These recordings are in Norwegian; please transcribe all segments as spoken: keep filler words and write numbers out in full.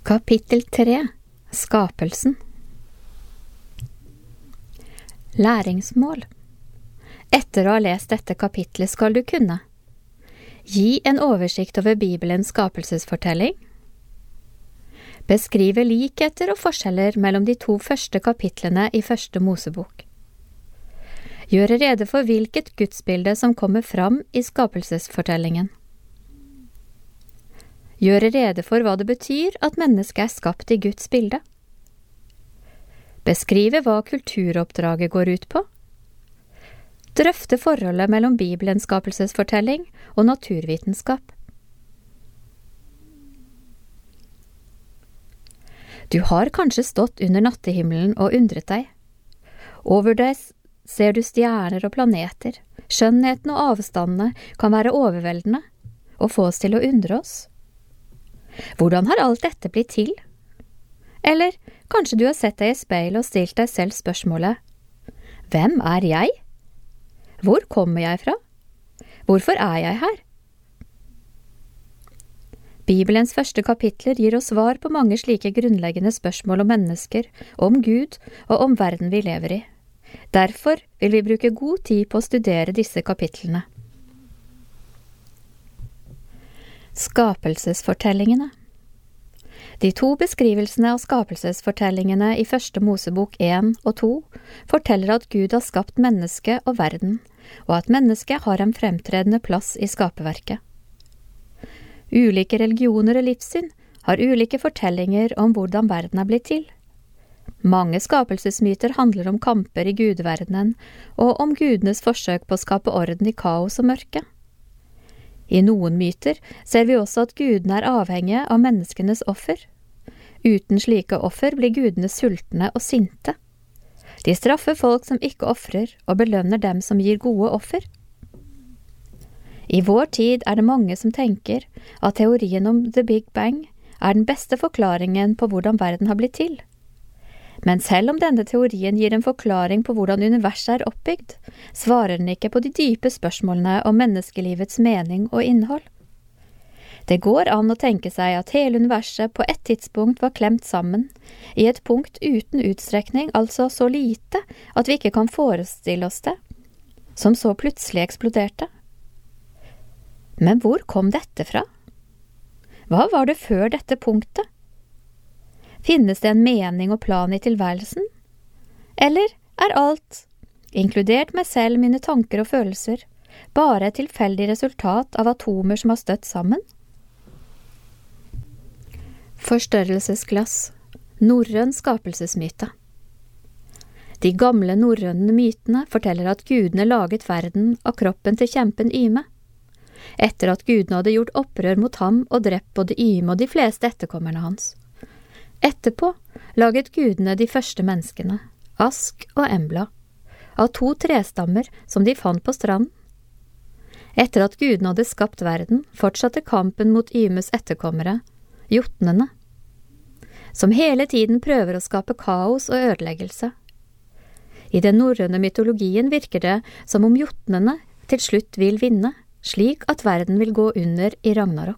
Kapittel tre. Skapelsen. Læringsmål. Etter å ha lest dette kapitlet skal du kunne gi en oversikt over Bibelens skapelsesfortelling, beskrive likheter og forskjeller mellom de to første kapitlene i første Mosebok, gjøre rede for hvilket gudsbilde som kommer fram i skapelsesfortellingen, gjøre rede for hva det betyr at mennesket er skapt i Guds bilde, beskrive hva kulturoppdraget går ut på, drøfte forholdet mellom Bibelens skapelsesfortelling og naturvitenskap. Du har kanskje stått under nattehimmelen og undret deg. Over deg ser du stjerner og planeter. Skjønnheten og avstandene kan være overveldende og få oss til å undre oss. Hvordan har alt dette blitt til? Eller kanskje du har sett deg i speil og stilt deg selv spørsmålet: Hvem er jeg? Hvor kommer jeg fra? Hvorfor er jeg her? Bibelens første kapitler gir oss svar på mange slike grunnleggende spørsmål om mennesker, om Gud og om verden vi lever i. Derfor vil vi bruke god tid på å studere disse kapitlene. Skapelsesfortellingene. De to beskrivelsene av skapelsesfortellingene i første Mosebok én og to forteller at Gud har skapt menneske og verden, og at mennesket har en fremtredende plass i skaperverket. Ulike religioner og livssyn har ulike fortellinger om hvordan verden er blitt til. Mange skapelsesmyter handler om kamper i gudverdenen og om gudenes forsøk på å skape orden i kaos og mørke. I noen myter ser vi også at gudene er avhengige av menneskenes offer. Uten slike offer blir gudene sultne og sinte. De straffer folk som ikke offrer, og belønner dem som gir gode offer. I vår tid er det mange som tenker at teorien om The Big Bang er den beste forklaringen på hvordan verden har blitt til. Men selv om denne teorien gir en forklaring på hvordan universet er oppbygd, svarer den ikke på de dype spørsmålene om menneskelivets mening og innhold. Det går an å tenke seg at hele universet på et tidspunkt var klemt sammen, i et punkt uten utstrekning, altså så lite at vi ikke kan forestille oss det, som så plutselig eksploderte. Men hvor kom dette fra? Hva var det før dette punktet? Finnes det en mening og plan i tilværelsen? Eller er alt, inkludert meg selv, mine tanker og følelser, bare et tilfeldig resultat av atomer som har støtt sammen? Forstørrelsesglass. Norrøn skapelsesmyte. De gamle norrøne mytene forteller at gudene laget verden av kroppen til kjempen Yme. Etter at gudene hadde gjort opprør mot ham og drept både Yme og de fleste etterkommerne hans. Etterpå laget gudene de første menneskene, Ask og Embla, av to trestammer som de fant på stranden. Etter at gudene hadde skapt verden, fortsatte kampen mot Ymes etterkommere, jotnene, som hele tiden prøver å skape kaos og ødeleggelse. I den norrøne mytologien virker det som om jotnene til slutt vil vinne, slik at verden vil gå under i Ragnarok.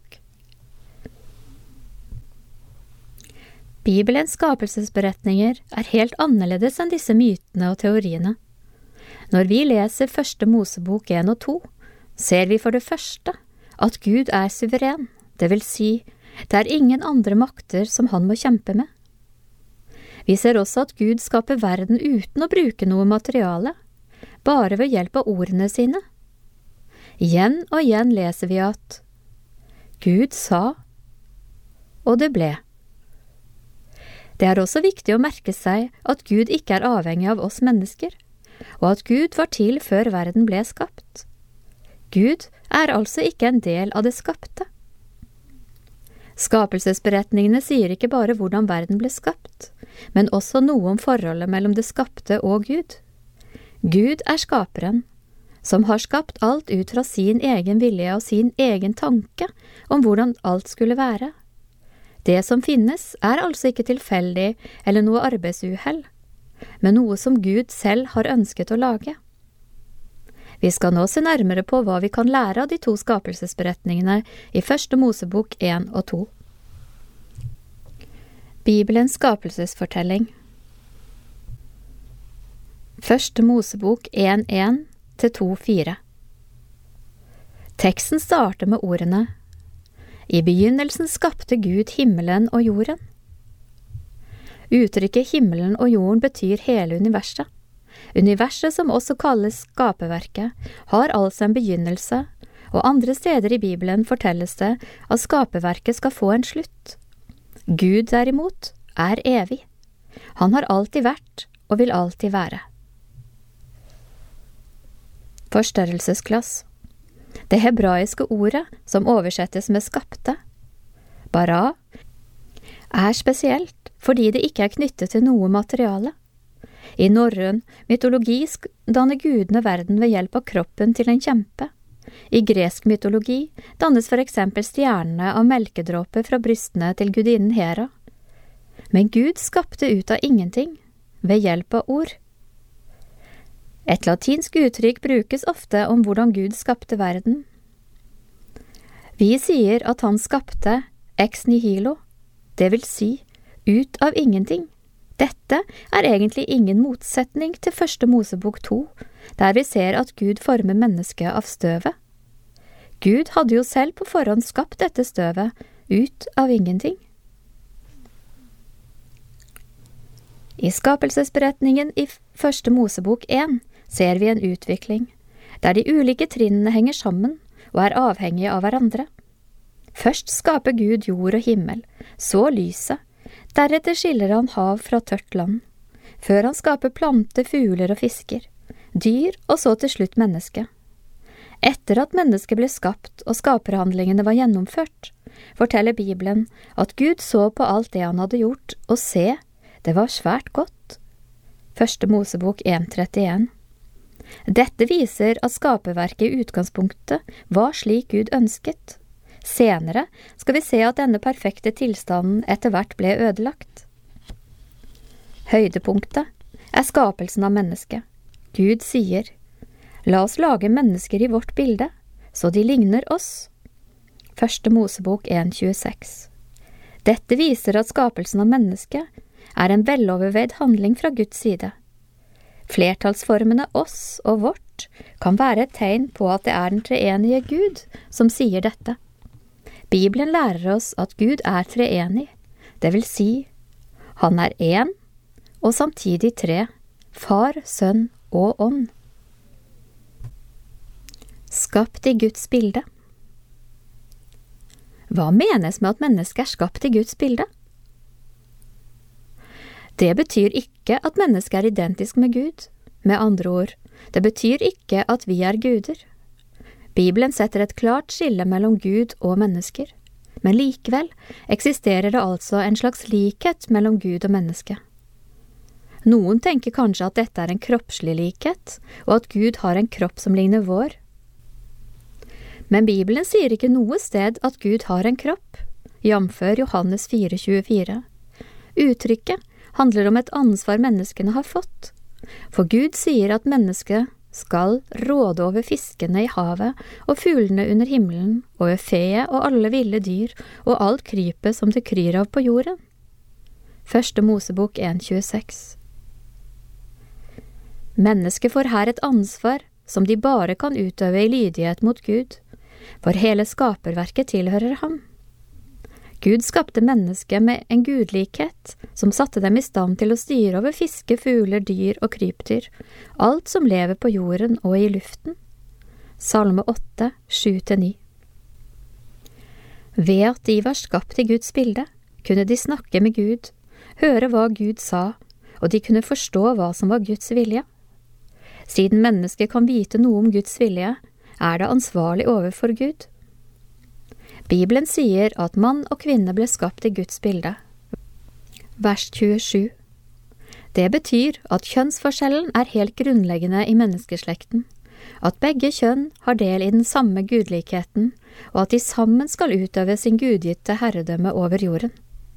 Bibelens skapelsesberetninger er helt annerledes enn disse mytene og teoriene. Når vi leser første Mosebok én og to, ser vi for det første at Gud er suveren, det vil si, det er ingen andre makter som han må kjempe med. Vi ser også at Gud skaper verden uten å bruke noe materiale, bare ved hjelp av ordene sine. Igjen og igjen leser vi at Gud sa, og det ble. Det er også viktig å merke seg at Gud ikke er avhengig av oss mennesker, og at Gud var til før verden ble skapt. Gud er altså ikke en del av det skapte. Skapelsesberetningene sier ikke bare hvordan verden ble skapt, men også noe om forholdet mellom det skapte og Gud. Gud er skaperen, som har skapt alt ut fra sin egen vilje og sin egen tanke om hvordan alt skulle være. Det som finnes er altså ikke tilfeldig eller noe arbeidsuhell, men noe som Gud selv har ønsket å lage. Vi skal nå se nærmere på hva vi kan lære av de to skapelsesberetningene i første Mosebok én og to. Bibelens skapelsesfortelling. Første Mosebok en en til to fire. Teksten starter med ordene: I begynnelsen skapte Gud himmelen og jorden. Uttrykket himmelen og jorden betyr hele universet. Universet, som også kalles skaperverket, har altså en begynnelse, og andre steder i Bibelen fortelles det at skaperverket skal få en slutt. Gud derimot er evig. Han har alltid vært og vil alltid være. Forstørrelsesglass. Det hebraiske ordet som oversettes med skapte, bara, er spesielt fordi det ikke er knyttet til noe materiale. I norrøn mytologi danner gudene verden ved hjelp av kroppen til en kjempe. I gresk mytologi dannes for eksempel stjernene av melkedråper fra brystene til gudinnen Hera. Men Gud skapte ut av ingenting, ved hjelp av ord. Et latinsk uttrykk brukes ofte om hvordan Gud skapte verden. Vi sier at han skapte ex nihilo, det vil si ut av ingenting. Dette er egentlig ingen motsetning til første Mosebok to, der vi ser at Gud former mennesket av støvet. Gud hadde jo selv på forhånd skapt dette støvet ut av ingenting. I skapelsesberetningen i første Mosebok en ser vi en utvikling, der de ulike trinnene henger sammen og er avhengige av hverandre. Først skaper Gud jord og himmel, så lyset. Deretter skiller han hav fra tørt land, før han skaper planter, fugler og fisker, dyr og så til slutt menneske. Etter at mennesket ble skapt og skaperhandlingene var gjennomført, forteller Bibelen at Gud så på alt det han hadde gjort, og se, det var svært godt. Første Mosebok en trettien. Dette viser at skaperverket i utgangspunktet var slik Gud ønsket. Senere skal vi se at denne perfekte tilstanden etter hvert ble ødelagt. Høydepunktet er skapelsen av mennesket. Gud sier: La oss lage mennesker i vårt bilde, så de ligner oss. Første Mosebok en tjueseks. Dette viser at skapelsen av mennesket er en veloverveid handling fra Guds side. Flertallsformene oss og vårt kan være et tegn på at det er den treenige Gud som sier dette. Bibelen lærer oss at Gud er treenig, det vil si, han er én, og samtidig tre, Far, Sønn og Ånd. Skapt i Guds bilde. Hva menes med at mennesket er skapt i Guds bilde? Det betyr ikke at mennesket er identisk med Gud. Med andre ord, det betyr ikke at vi er guder. Bibelen setter et klart skille mellom Gud og mennesker, men likevel eksisterer det altså en slags likhet mellom Gud og menneske. Noen tenker kanskje at dette er en kroppslig likhet, og at Gud har en kropp som ligner vår. Men Bibelen sier ikke noe sted at Gud har en kropp, jamfør Johannes fire tjuefire. Uttrykket handler om et ansvar menneskene har fått, for Gud sier at mennesket skal råde over fiskene i havet og fuglene under himmelen, over feet og alle ville dyr og alt krypet som det kryr av på jorden. Første Mosebok en tjueseks. Mennesket får her et ansvar som de bare kan utøve i lydighet mot Gud, for hele skaperverket tilhører ham. Gud skapte mennesket med en gudlikhet som satte dem i stand til å styre over fiske, fugler, dyr og krypdyr, alt som lever på jorden og i luften. Salme åtte, sju til ni. Ved at de var skapt i Guds bilde, kunne de snakke med Gud, høre hva Gud sa, og de kunne forstå hva som var Guds vilje. Siden mennesket kan vite noe om Guds vilje, er det ansvarlig overfor Gud. Bibelen sier at mann og kvinne ble skapt i Guds bilde. Vers tjuesju. Det betyr at kjønnsforskjellen er helt grunnleggende i menneskeslekten, at begge kjønn har del i den samme gudlikheten, og at de sammen skal utøve sin gudgitte herredømme over jorden.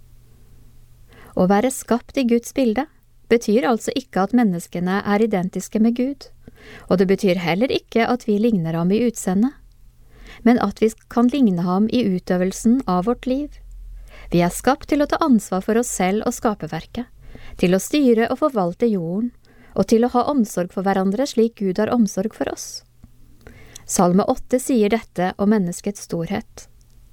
Å være skapt i Guds bilde betyr altså ikke at menneskene er identiske med Gud, og det betyr heller ikke at vi ligner ham i utseende, men at vi kan ligne ham i utøvelsen av vårt liv. Vi er skapt til å ta ansvar for oss selv og skaperverket, til å styre og forvalte jorden, og til å ha omsorg for hverandre slik Gud har omsorg for oss. Salme åtte sier dette om menneskets storhet.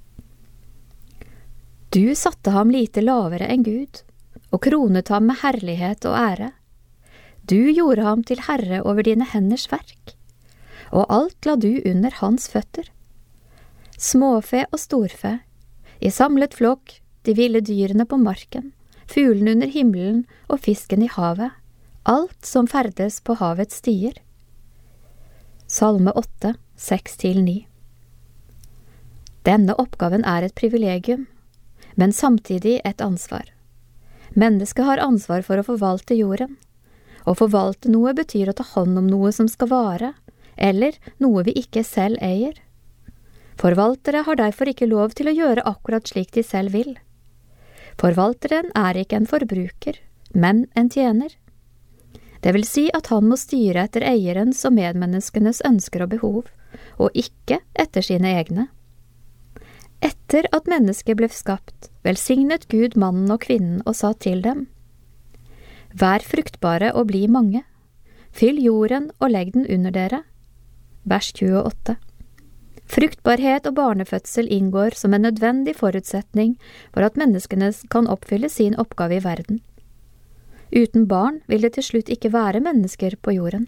Du satte ham lite lavere enn Gud, og kronet ham med herlighet og ære. Du gjorde ham til herre over dine henders verk, og alt la du under hans føtter. Småfe og storfe, i samlet flokk, de ville dyrene på marken, fuglene under himmelen og fisken i havet, alt som ferdes på havets stier. Salme åtte, seks til ni. Denne oppgaven er et privilegium, men samtidig et ansvar. Mennesket har ansvar for å forvalte jorden. Å forvalte noe betyr å ta hånd om noe som skal vare, eller noe vi ikke selv eier. Forvaltere har derfor ikke lov til å gjøre akkurat slik de selv vil. Forvalteren er ikke en forbruker, men en tjener. Det vil si at han må styre etter eierens og medmenneskenes ønsker og behov, og ikke etter sine egne. Etter at mennesket ble skapt, velsignet Gud mannen og kvinnen og sa til dem: Vær fruktbare og bli mange, fyll jorden og legg den under dere. Vers tjueåtte. Fruktbarhet og barnefødsel inngår som en nødvendig forutsetning for at menneskene kan oppfylle sin oppgave i verden. Uten barn vil det til slutt ikke være mennesker på jorden.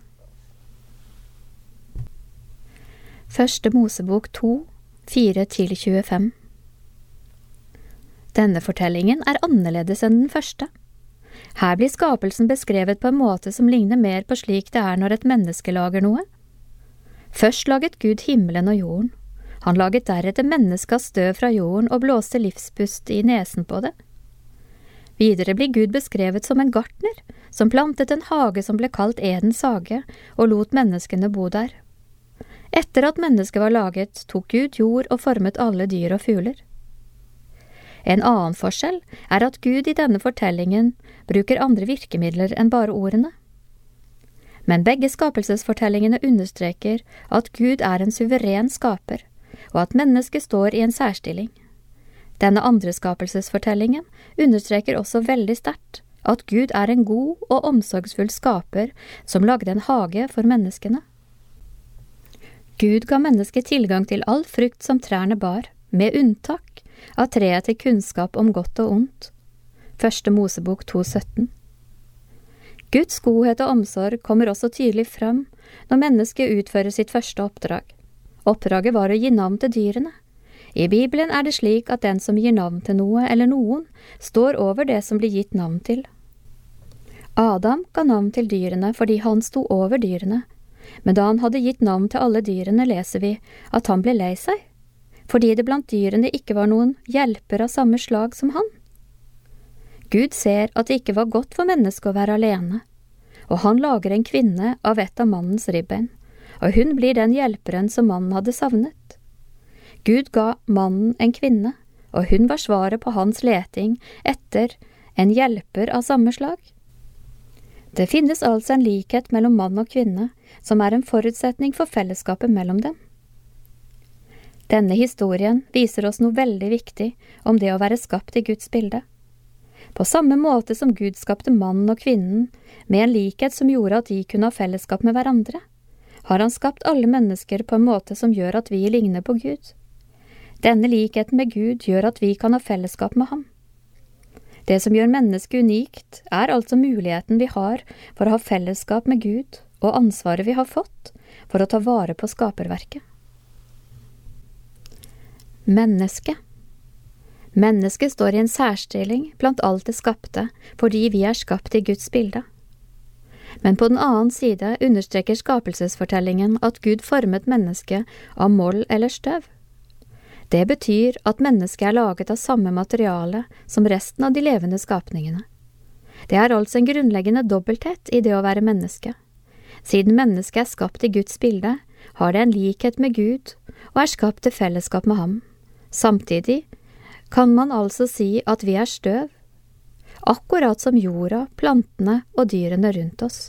Første Mosebok to, fire til tjuefem. Denne fortellingen er annerledes enn den første. Her blir skapelsen beskrevet på en måte som ligner mer på slik det er når et menneske lager noe. Først laget Gud himmelen og jorden. Han laget deretter mennesket av støv fra jorden og blåste livspust i nesen på det. Videre blir Gud beskrevet som en gartner, som plantet en hage som ble kalt Edens hage, og lot menneskene bo der. Etter at mennesket var laget, tok Gud jord og formet alle dyr og fugler. En annen forskjell er at Gud i denne fortellingen bruker andre virkemidler enn bare ordene. Men begge skapelsesfortellingene understreker at Gud er en suveren skaper, og at mennesket står i en særstilling. Denne andre skapelsesfortellingen understreker også veldig sterkt at Gud er en god og omsorgsfull skaper som lagde en hage for menneskene. Gud ga mennesket tilgang til all frukt som trærne bar, med unntak av treet til kunnskap om godt og ondt. Første Mosebok to sytten. Guds godhet og omsorg kommer også tydelig frem når mennesket utfører sitt første oppdrag. Oppdraget var å gi navn til dyrene. I Bibelen er det slik at den som gir navn til noe eller noen, står over det som blir gitt navn til. Adam ga navn til dyrene fordi han sto over dyrene, men da han hadde gitt navn til alle dyrene, leser vi at han ble lei seg, fordi det blant dyrene ikke var noen hjelper av samme slag som han. Gud ser at det ikke var godt for mennesket å være alene, og han lager en kvinne av et av mannens ribbein, og hun blir den hjelperen som mannen hadde savnet. Gud ga mannen en kvinne, og hun var svaret på hans leting etter en hjelper av samme slag. Det finnes altså en likhet mellom mann og kvinne, som er en forutsetning for fellesskapet mellom dem. Denne historien viser oss noe veldig viktig om det å være skapt i Guds bilde. På samme måte som Gud skapte mannen og kvinnen, med en likhet som gjorde at de kunne ha fellesskap med hverandre, har han skapt alle mennesker på en måte som gjør at vi ligner på Gud. Denne likheten med Gud gjør at vi kan ha fellesskap med ham. Det som gjør mennesket unikt, er altså muligheten vi har for å ha fellesskap med Gud, og ansvaret vi har fått for å ta vare på skaperverket. Menneske. Mennesket står i en særstilling blant alt det skapte, fordi vi er skapt i Guds bilde. Men på den annen side understreker skapelsesfortellingen at Gud formet mennesket av moll eller støv. Det betyr at mennesket er laget av samme materiale som resten av de levende skapningene. Det er altså en grunnleggende dobbelthet i det å være menneske. Siden mennesket er skapt i Guds bilde, har det en likhet med Gud og er skapt til fellesskap med ham. Samtidig kan man altså si at vi er støv, akkurat som jorda, plantene og dyrene rundt oss.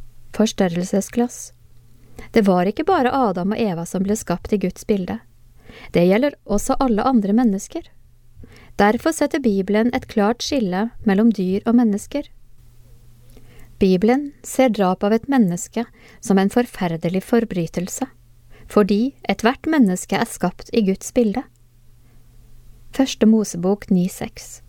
Forstørrelsesglass. Det var ikke bare Adam og Eva som ble skapt i Guds bilde. Det gjelder også alle andre mennesker. Derfor setter Bibelen et klart skille mellom dyr og mennesker. Bibelen ser drap av et menneske som en forferdelig forbrytelse, fordi ethvert menneske er skapt i Guds bilde. Første Mosebok ni seks.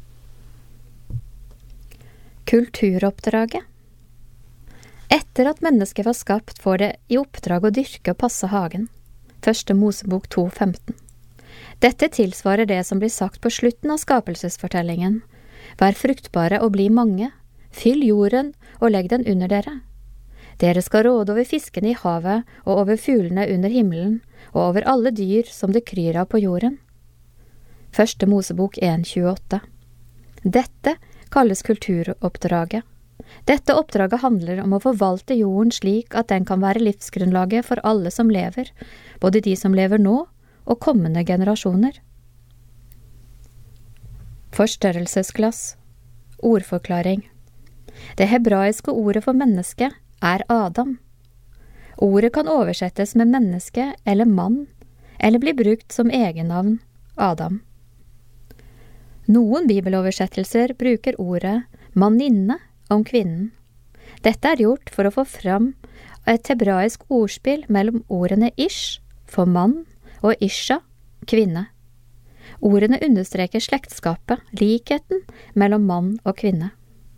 Kulturoppdraget. Etter at mennesket var skapt, får det i oppdrag å dyrke og passe hagen. Første Mosebok to femten. Dette tilsvarer det som blir sagt på slutten av skapelsesfortellingen. Vær fruktbare og bli mange, fyll jorden og legg den under dere. Dere skal råde over fiskene i havet og over fuglene under himmelen og over alle dyr som det kryr av på jorden. Første Mosebok en tjueåtte. Dette kalles kulturoppdraget. Dette oppdraget handler om å forvalte jorden slik at den kan være livsgrunnlaget for alle som lever, både de som lever nå og kommende generasjoner. Forstørrelsesglass. Ordforklaring. Det hebraiske ordet for menneske er Adam. Ordet kan oversettes med menneske eller mann, eller bli brukt som egennavn Adam. Noen bibeloversettelser bruker ordet manninne om kvinnen. Dette er gjort for å få fram et hebraisk ordspill mellom ordene ish for mann og isha, kvinne. Ordene understreker slektskapet, likheten mellom mann og kvinne.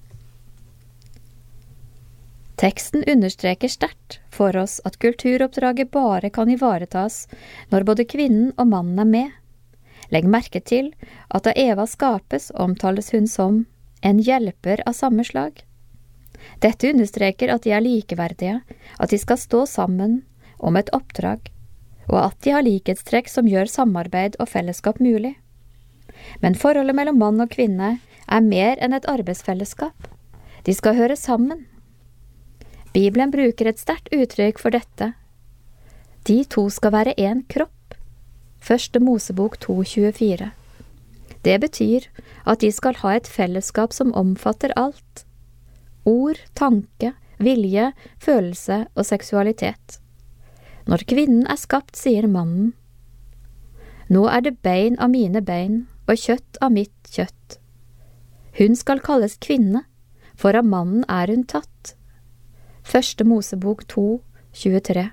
Teksten understreker sterkt for oss at kulturoppdraget bare kan ivaretas når både kvinnen og mannen er med. Legg merke til at da Eva skapes omtales hun som en hjelper av samme slag. Dette understreker at de er likeverdige, at de skal stå sammen om et oppdrag, og at de har likhetstrekk som gjør samarbeid og fellesskap mulig. Men forholdet mellom mann og kvinne er mer enn et arbeidsfellesskap. De skal høre sammen. Bibelen bruker et sterkt uttrykk for dette. De to skal være en kropp. Første Mosebok to tjuefire. Det betyr at de skal ha et fellesskap som omfatter alt. Ord, tanke, vilje, følelse og seksualitet. Når kvinnen er skapt, sier mannen: Nå er det bein av mine bein og kjøtt av mitt kjøtt. Hun skal kalles kvinne, for av mannen er hun tatt. Første Mosebok to tjuetre.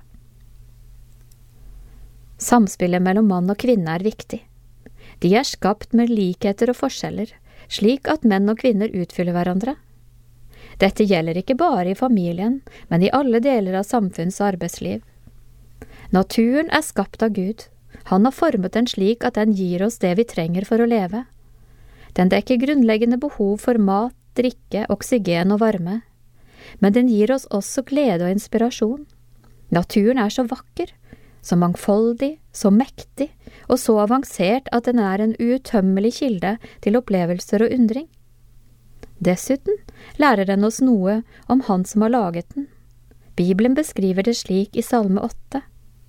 Samspillet mellom mann og kvinne er viktig. De er skapt med likheter og forskjeller, slik at menn og kvinner utfyller hverandre. Dette gjelder ikke bare i familien, men i alle deler av samfunns- og arbeidsliv. Naturen er skapt av Gud. Han har formet den slik at den gir oss det vi trenger for å leve. Den dekker grunnleggende behov for mat, drikke, oksygen og varme. Men den gir oss også glede og inspirasjon. Naturen er så vakker, så mangfoldig, så mektig og så avansert at den er en uuttømmelig kilde til opplevelser og undring. Dessuten lærer den oss noe om Han som har laget den. Bibelen beskriver det slik i Salme åtte.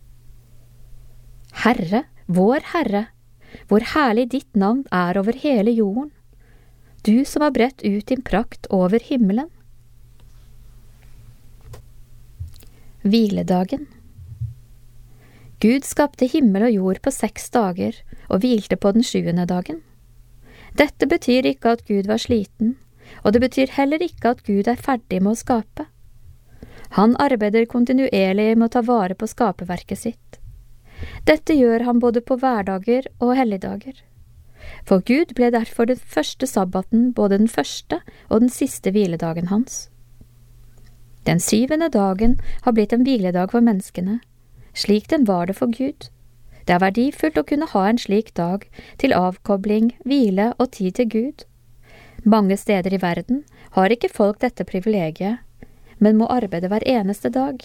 Herre, vår Herre, hvor herlig ditt navn er over hele jorden, du som har bredt ut din prakt over himmelen. Hviledagen. Gud skapte himmel og jord på seks dager og hvilte på den sjuende dagen. Dette betyr ikke at Gud var sliten, og det betyr heller ikke at Gud er ferdig med å skape. Han arbeider kontinuerlig med å ta vare på skaperverket sitt. Dette gjør han både på hverdager og helligdager. For Gud ble derfor den første sabbaten både den første og den siste hviledagen hans. Den syvende dagen har blitt en hviledag for menneskene, slik den var det for Gud. Det er verdifullt å kunne ha en slik dag til avkobling, hvile og tid til Gud. Mange steder i verden har ikke folk dette privilegiet, men må arbeide hver eneste dag.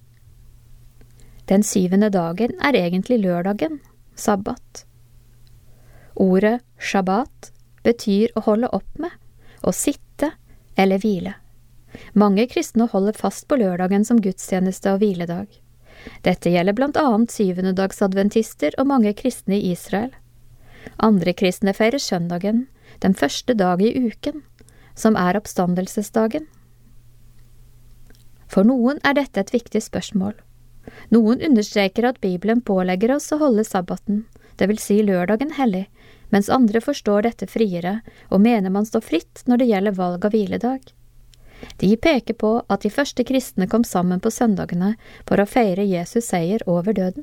Den syvende dagen er egentlig lørdagen, sabbat. Ordet shabbat betyr å holde opp med, å sitte eller hvile. Mange kristne holder fast på lørdagen som gudstjeneste og hviledag. Dette gjelder blant annet syvendedagsadventister og mange kristne i Israel. Andre kristne feirer søndagen, den første dag i uken, som er oppstandelsesdagen. For noen er dette et viktig spørsmål. Noen understreker at Bibelen pålegger oss å holde sabbaten, det vil si lørdagen hellig, mens andre forstår dette friere og mener man står fritt når det gjelder valg av hviledag. De peker på at de første kristne kom sammen på søndagene for å feire Jesus seier over døden.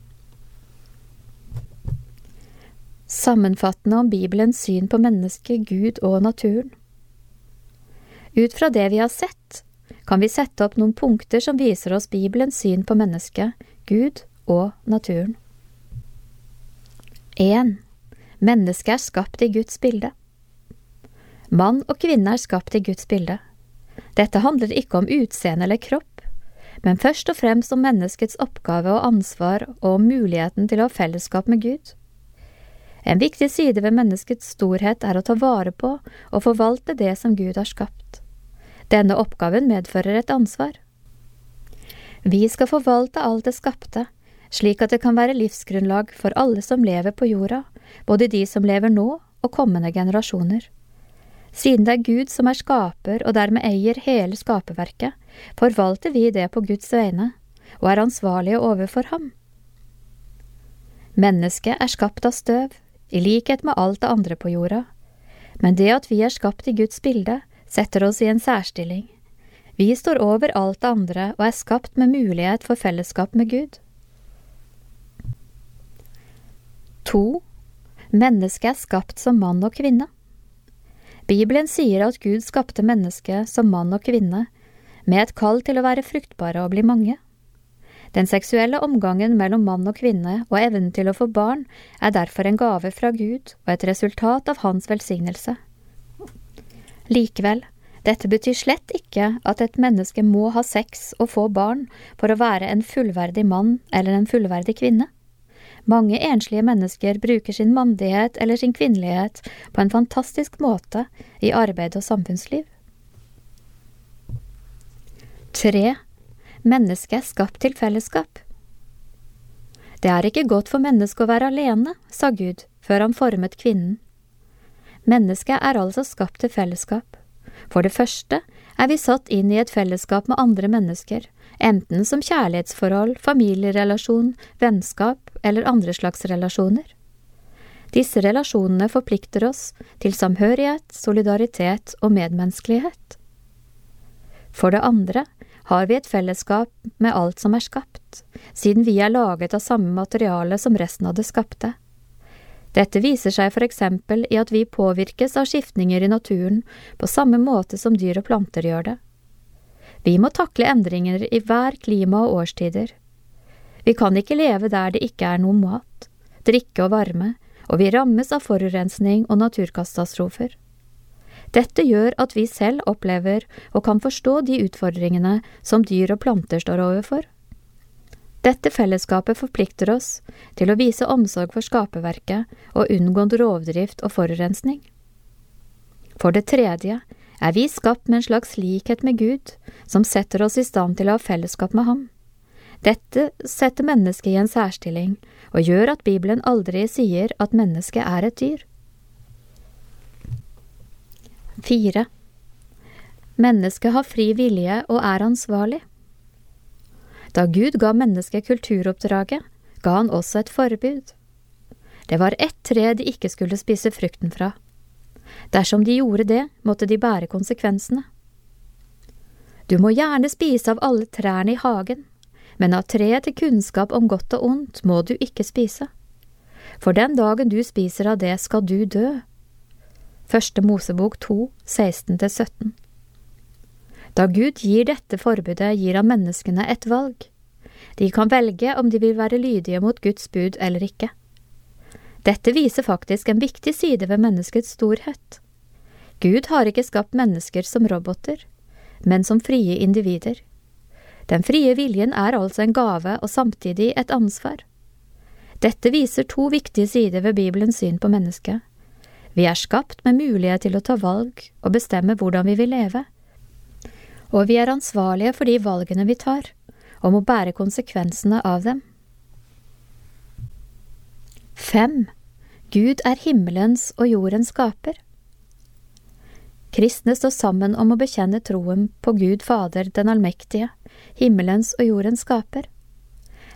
Sammenfattende om Bibelens syn på mennesket, Gud og naturen. Ut fra det vi har sett, kan vi sette opp noen punkter som viser oss Bibelens syn på mennesket, Gud og naturen. en. Mennesket er skapt i Guds bilde. Mann og kvinne er skapt i Guds bilde. Dette handler ikke om utseende eller kropp, men først og fremst om menneskets oppgave og ansvar og om muligheten til å ha fellesskap med Gud. En viktig side ved menneskets storhet er å ta vare på og forvalte det som Gud har skapt. Denne oppgaven medfører et ansvar. Vi skal forvalte alt det skapte, slik at det kan være livsgrunnlag for alle som lever på jorda, både de som lever nå og kommende generasjoner. Siden det er Gud som er skaper og dermed eier hele skaperverket, forvalter vi det på Guds vegne og er ansvarlige overfor ham. Mennesket er skapt av støv, i likhet med alt det andre på jorda, men det at vi er skapt i Guds bilde, setter oss i en særstilling. Vi står over alt det andre og er skapt med mulighet for fellesskap med Gud. to. Mennesket er skapt som mann og kvinne. Bibelen sier at Gud skapte mennesket som mann og kvinne, med et kall til å være fruktbare og bli mange. Den seksuelle omgangen mellom mann og kvinne og evnen til å få barn er derfor en gave fra Gud og et resultat av hans velsignelse. Likevel, dette betyr slett ikke at et menneske må ha sex og få barn for å være en fullverdig mann eller en fullverdig kvinne. Mange enslige mennesker bruker sin mandighet eller sin kvinnelighet på en fantastisk måte i arbeid og samfunnsliv. tre. Mennesket er skapt til fellesskap. Det er ikke godt for mennesket å være alene, sa Gud før han formet kvinnen. Mennesket er altså skapt til fellesskap. For det første er vi satt inn i et fellesskap med andre mennesker, enten som kjærlighetsforhold, familierelasjon, vennskap eller andre slags relasjoner. Disse relasjonene forplikter oss til samhørighet, solidaritet og medmenneskelighet. For det andre har vi et fellesskap med alt som er skapt, siden vi er laget av samme materiale som resten av det skapte. Dette viser seg for eksempel i at vi påvirkes av skiftninger i naturen på samme måte som dyr og planter gjør det. Vi må takle endringer i hver klima og årstider. Vi kan ikke leve der det ikke er noe mat, drikke og varme, og vi rammes av forurensning og naturkatastrofer. Dette gjør at vi selv opplever og kan forstå de utfordringene som dyr og planter står overfor. Dette fellesskapet forplikter oss til å vise omsorg for skaperverket og unngå rovdrift og forurensning. For det tredje er vi skapt med en slags likhet med Gud, som setter oss i stand til å ha fellesskap med ham. Dette setter mennesket i en særstilling, og gjør at Bibelen aldri sier at mennesket er et dyr. fire. Mennesket har fri vilje og er ansvarlig. Da Gud ga mennesket kulturoppdraget, ga han også et forbud. Det var ett tre de ikke skulle spise frukten fra. Dersom de gjorde det, måtte de bære konsekvensene. Du må gjerne spise av alle trærne i hagen, men av treet til kunnskap om godt og ondt må du ikke spise. For den dagen du spiser av det, skal du dø. Første Mosebok to, seksten til sytten. Da Gud gir dette forbudet, gir han menneskene et valg. De kan velge om de vil være lydige mot Guds bud eller ikke. Dette viser faktisk en viktig side ved menneskets storhet. Gud har ikke skapt mennesker som roboter, men som frie individer. Den frie viljen er altså en gave og samtidig et ansvar. Dette viser to viktige sider ved Bibelens syn på mennesket. Vi er skapt med mulighet til å ta valg og bestemme hvordan vi vil leve. Og vi er ansvarlige for de valgene vi tar, og må bære konsekvensene av dem. fem. Gud er himmelens og jordens skaper. Kristne står sammen om å bekjenne troen på Gud Fader den allmektige, himmelens og jordens skaper.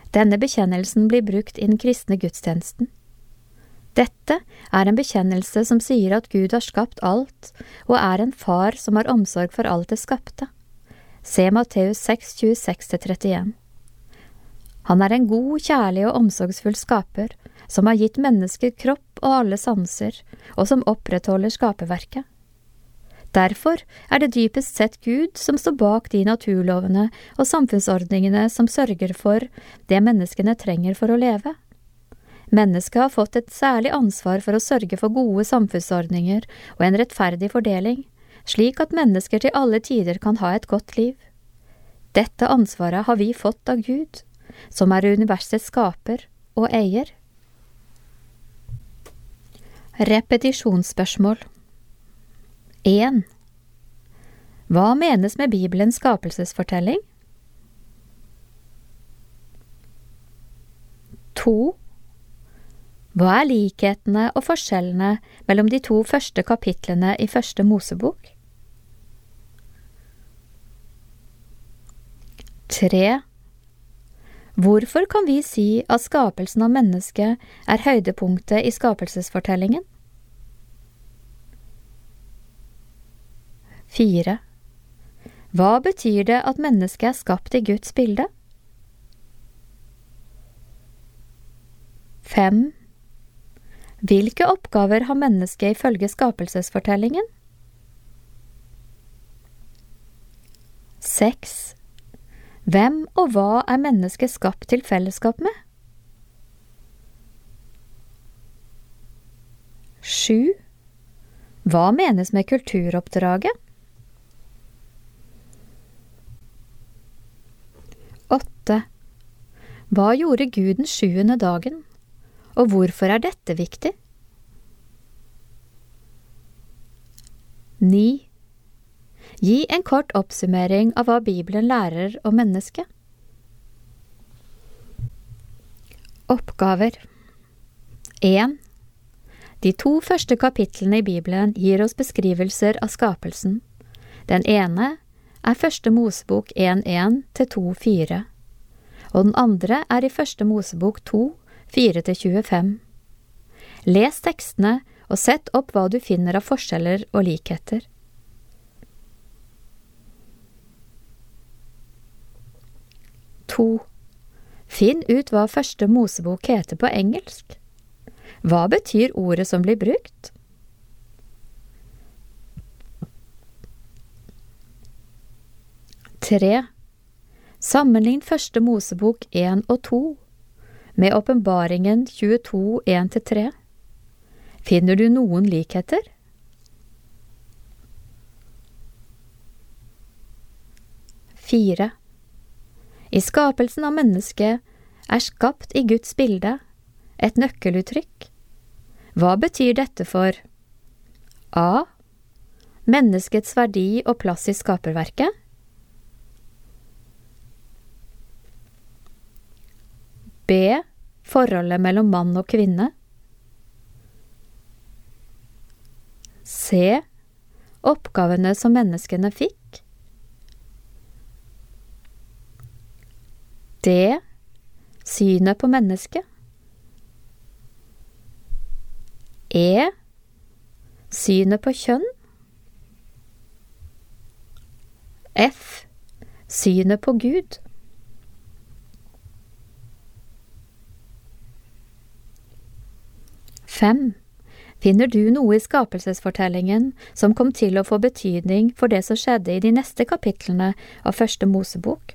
Denne bekjennelsen blir brukt i den kristne gudstjenesten. Dette er en bekjennelse som sier at Gud har skapt alt, og er en far som har omsorg for alt det skapte. Se Matteus seks, tjueseks til trettien. Han er en god, kjærlig og omsorgsfull skaper, som har gitt mennesker kropp og alle sanser, og som opprettholder skaperverket. Derfor er det dypest sett Gud som står bak de naturlovene og samfunnsordningene som sørger for det menneskene trenger for å leve. Mennesket har fått et særlig ansvar for å sørge for gode samfunnsordninger og en rettferdig fordeling, slik at mennesker til alle tider kan ha et godt liv. Dette ansvaret har vi fått av Gud, som er universets skaper og eier. Repetisjonsspørsmål. en. Hva menes med Bibelens skapelsesfortelling? to. Hva er likhetene og forskjellene mellom de to første kapitlene i første Mosebok? tre. Hvorfor kan vi si at skapelsen av mennesket er høydepunktet i skapelsesfortellingen? fire. Hva betyr det at mennesket er skapt i Guds bilde? fem. Hvilke oppgaver har mennesket ifølge skapelsesfortellingen? seks. Hvem og hva er mennesket skapt til fellesskap med? sju. Hva menes med kulturoppdraget? åtte. Hva gjorde Gud den sjuende dagen, og hvorfor er dette viktig? ni. Gi en kort oppsummering av hva Bibelen lærer om mennesket. Oppgaver. en. De to første kapitlene i Bibelen gir oss beskrivelser av skapelsen. Den ene er første Mosebok en en til to fire, og den andre er i første Mosebok to fire til tjuefem. Les tekstene og sett opp hva du finner av forskjeller og likheter. to. Finn ut hva første Mosebok heter på engelsk. Hva betyr ordet som blir brukt? tre. Sammenlign første Mosebok en og to med åpenbaringen tjueto en til tre. Finner du noen likheter? fire. I skapelsen av mennesket er skapt i Guds bilde, et nøkkeluttrykk. Hva betyr dette for A. Menneskets verdi og plass i skaperverket? B. Forholdet mellom mann og kvinne? C. Oppgavene som menneskene fikk? D. Synet på mennesket? E. Synet på kjønn? F. Synet på Gud? fem. Finner du noe i skapelsesfortellingen som kom til å få betydning for det som skjedde i de neste kapitlene av første Mosebok?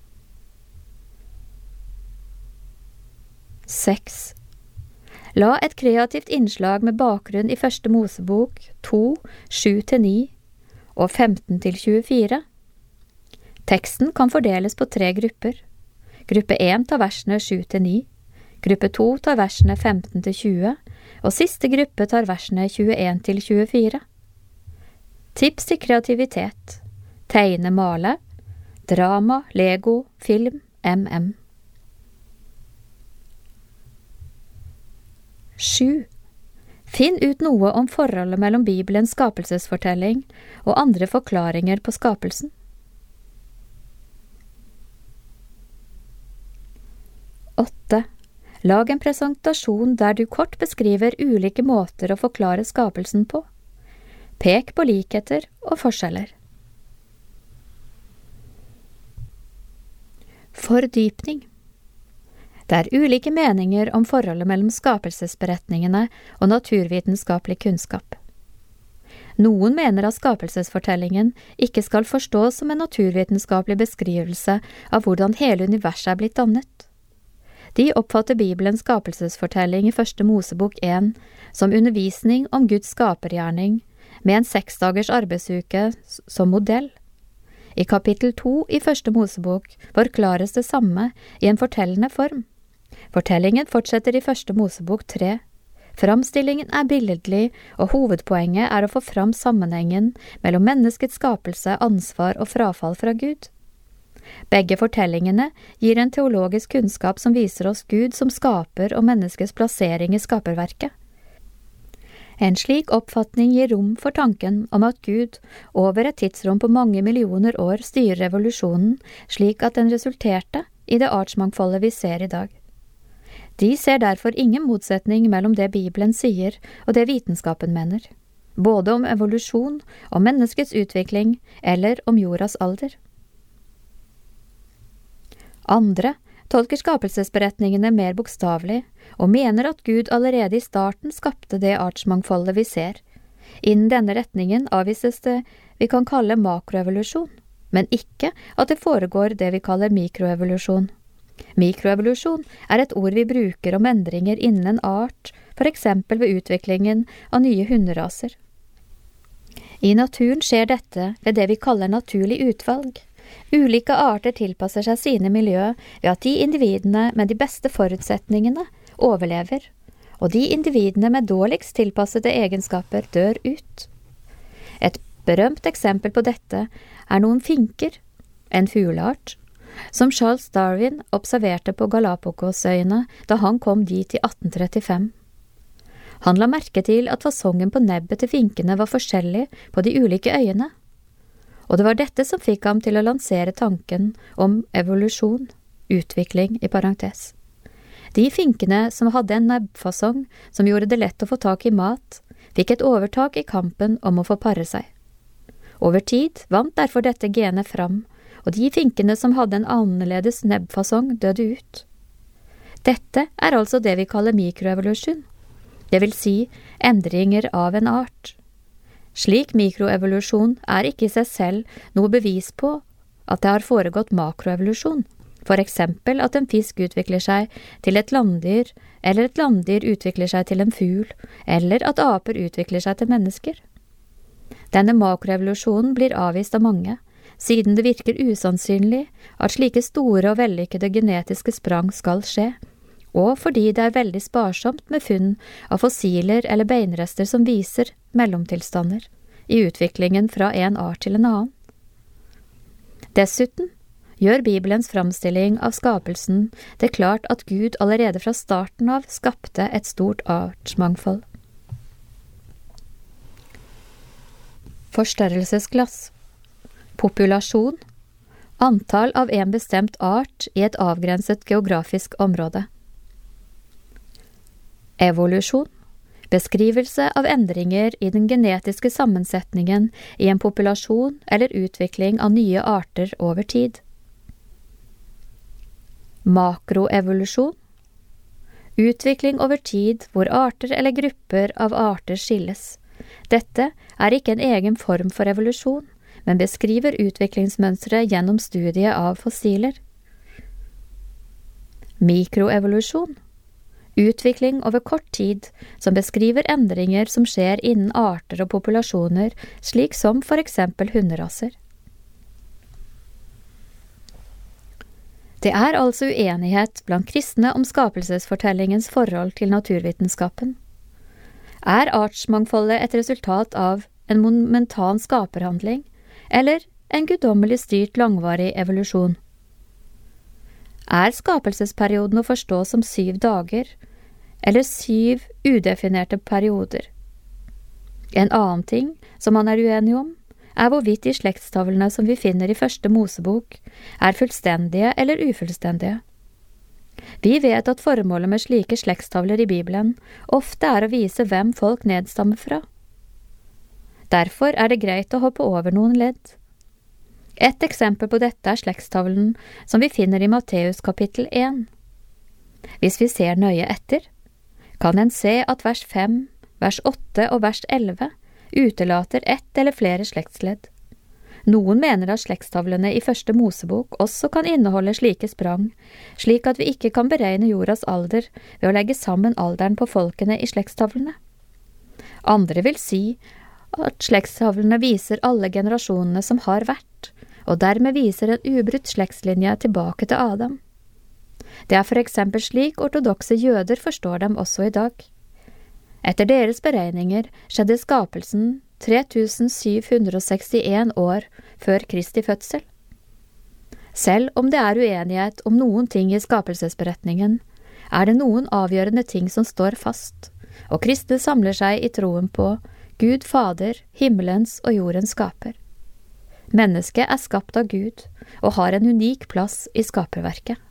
seks. La et kreativt innslag med bakgrunn i første Mosebok to, sju til ni og femten til tjuefire. Teksten kan fordeles på tre grupper. Gruppe én tar versene sju til ni, gruppe to tar versene femten til tjue, og siste gruppe tar versene tjueen til tjuefire. Tips til kreativitet: tegne, male, drama, Lego, film, M M. sju. Finn ut noe om forholdet mellom Bibelens skapelsesfortelling og andre forklaringer på skapelsen. åtte. Lag en presentasjon der du kort beskriver ulike måter å forklare skapelsen på. Pek på likheter og forskjeller. Fordypning. Det er ulike meninger om forholdet mellom skapelsesberetningene og naturvitenskapelig kunnskap. Noen mener at skapelsesfortellingen ikke skal forstås som en naturvitenskapelig beskrivelse av hvordan hele universet er blitt dannet. De oppfatter Bibelens skapelsesfortelling i første Mosebok én som undervisning om Guds skapergjerning, med en seksdagers arbeidsuke som modell. I kapittel to i første Mosebok forklares det samme i en fortellende form. Fortellingen fortsetter i første Mosebok tre. Framstillingen er billedlig, og hovedpoenget er å få fram sammenhengen mellom menneskets skapelse, ansvar og frafall fra Gud. Begge fortellingene gir en teologisk kunnskap som viser oss Gud som skaper og menneskets plassering i skaperverket. En slik oppfatning gir rom for tanken om at Gud over et tidsrom på mange millioner år styrer evolusjonen slik at den resulterte i det artsmangfoldet vi ser i dag. De ser derfor ingen motsetning mellom det Bibelen sier og det vitenskapen mener, både om evolusjon, om menneskets utvikling eller om jordas alder. Andre tolker skapelsesberetningene mer bokstavelig og mener at Gud allerede i starten skapte det artsmangfoldet vi ser. Innen denne retningen avvises det vi kan kalle makroevolusjon, men ikke at det foregår det vi kaller mikroevolusjon. Mikroevolusjon er et ord vi bruker om endringer innen en art, for eksempel ved utviklingen av nye hunderaser. I naturen skjer dette ved det vi kaller naturlig utvalg. Ulike arter tilpasser seg sine miljø ved at de individene med de beste forutsetningene overlever, og de individene med dårligst tilpassede egenskaper dør ut. Et berømt eksempel på dette er noen finker, en fugleart, som Charles Darwin observerte på Galapagosøyene da han kom dit i atten trettifem. Han la merke til at fasongen på nebbet til finkene var forskjellig på de ulike øyene, og det var dette som fikk ham til å lansere tanken om evolusjon, utvikling i parentes. De finkene som hadde en nebbfasong som gjorde det lett å få tak i mat, fikk et overtak i kampen om å få pare seg. Over tid vant derfor dette genet fram, og de finkene som hadde en annerledes nebbfasong døde ut. Dette er altså det vi kaller mikroevolusjon, det vil si endringer av en art. Slik mikroevolusjon er ikke i seg selv noe bevis på at det har foregått makroevolusjon, for eksempel at en fisk utvikler seg til et landdyr, eller et landdyr utvikler seg til en fugl, eller at aper utvikler seg til mennesker. Denne makroevolusjonen blir avvist av mange, siden det virker usannsynlig at slike store og vellykkede genetiske sprang skal skje, og fordi det er veldig sparsomt med funn av fossiler eller beinrester som viser mellomtilstander i utviklingen fra en art til en annen. Dessuten gjør Bibelens framstilling av skapelsen det klart at Gud allerede fra starten av skapte et stort artsmangfold. Forstørrelsesglass. Populasjon. Antall av en bestemt art i et avgrenset geografisk område. Evolusjon. Beskrivelse av endringer i den genetiske sammensetningen i en populasjon eller utvikling av nye arter over tid. Makroevolusjon. Utvikling over tid hvor arter eller grupper av arter skilles. Dette er ikke en egen form for evolusjon, men beskriver utviklingsmønstre gjennom studiet av fossiler. Mikroevolusjon. Utvikling over kort tid som beskriver endringer som skjer innen arter og populasjoner, slik som for eksempel hunderaser. Det er altså uenighet blant kristne om skapelsesfortellingens forhold til naturvitenskapen. Er artsmangfoldet et resultat av en momentan skaperhandling, eller en guddommelig styrt langvarig evolusjon? Er skapelsesperioden å forstå som syv dager, eller syv udefinerte perioder? En annen ting som man er uenig om, er hvorvidt de slektstavlene som vi finner i første Mosebok er fullstendige eller ufullstendige. Vi vet at formålet med slike slektstavler i Bibelen ofte er å vise hvem folk nedstammer fra. Derfor er det greit å hoppe over noen ledd. Et eksempel på dette er slektstavlen som vi finner i Matteus kapittel én. Hvis vi ser nøye etter, kan en se at vers fem, vers åtte og vers elleve utelater ett eller flere slektsledd. Noen mener at slektstavlene i første Mosebok også kan inneholde slike sprang, slik at vi ikke kan beregne jordas alder ved å legge sammen alderen på folkene i slektstavlene. Andre vil si at slektstavlene viser alle generasjonene som har vært, og dermed viser en ubrutt slektslinje tilbake til Adam. Det er for eksempel slik ortodokse jøder forstår dem også i dag. Etter deres beregninger skjedde skapelsen tre tusen syv hundre sekstien år før Kristi fødsel. Selv om det er uenighet om noen ting i skapelsesberetningen, er det noen avgjørende ting som står fast, og kristne samler seg i troen på Gud Fader, himmelens og jordens skaper. Mennesket er skapt av Gud og har en unik plass i skaperverket.